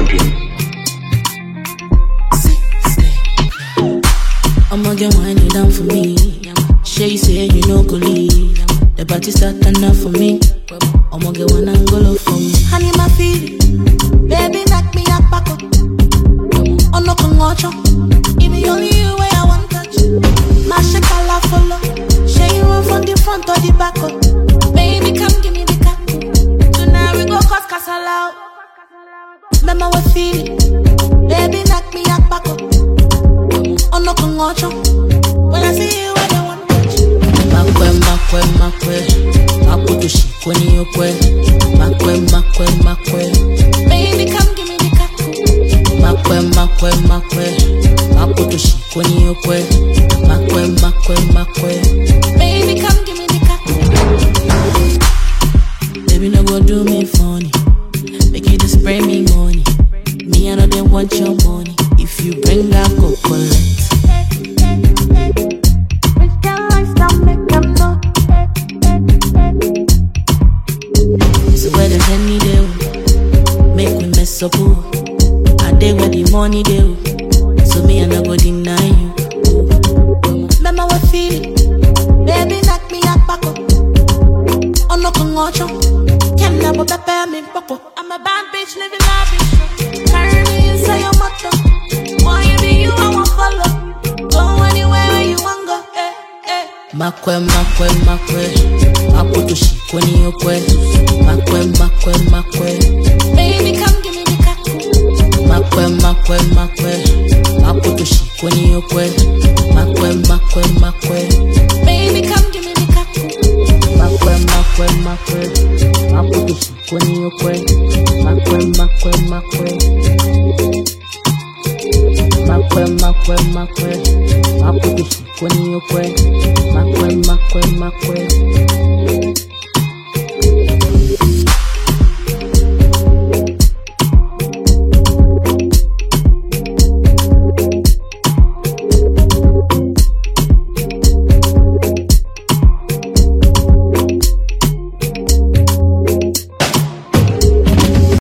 champion. I'ma get whining down for me. Shay say you know go leave. The party start enough for me. I'ma get one angle for me. Honey, my feeling. Baby, knock me up back up. Oh, no, come watch up. It be only you where I want touch. My shakala follow. Shay you run from the front or the back up. Baby, come give me the car. Tonight we go cause casala. Remember what feeling. Baby, knock me up back up. Oh, no, come watch up. When I see you, I don't want touch. Makwe. Akutushi kweni yokwe. Makwe. Baby, come give me the car. Makwe. Akutushi kweni yokwe. Makwe. Baby, come give me the car. Baby, no go do me funny. Make you just spray me money. Me, I know they want your money. If you bring that, go collect. So where the honey do, make me mess up. I day where the money do. So me, I no go deny you. Remember what feeling. Baby, knock me up back up. Oh, no, come watch up. Can't never prepare me, papa. I'm a bad bitch, living lavish. Carry me inside your motor. Why you be you, I won't follow. Go anywhere you want go. Makwe. Akutushi kweni yokwe. Makwe. Baby, come give me the car. Makwe. Akutushi kweni yokwe. Makwe. Baby, come give me the car. Makwe. Akutushi kweni yokwe. Makwe. Akutushi kweni yokwe. Makwe.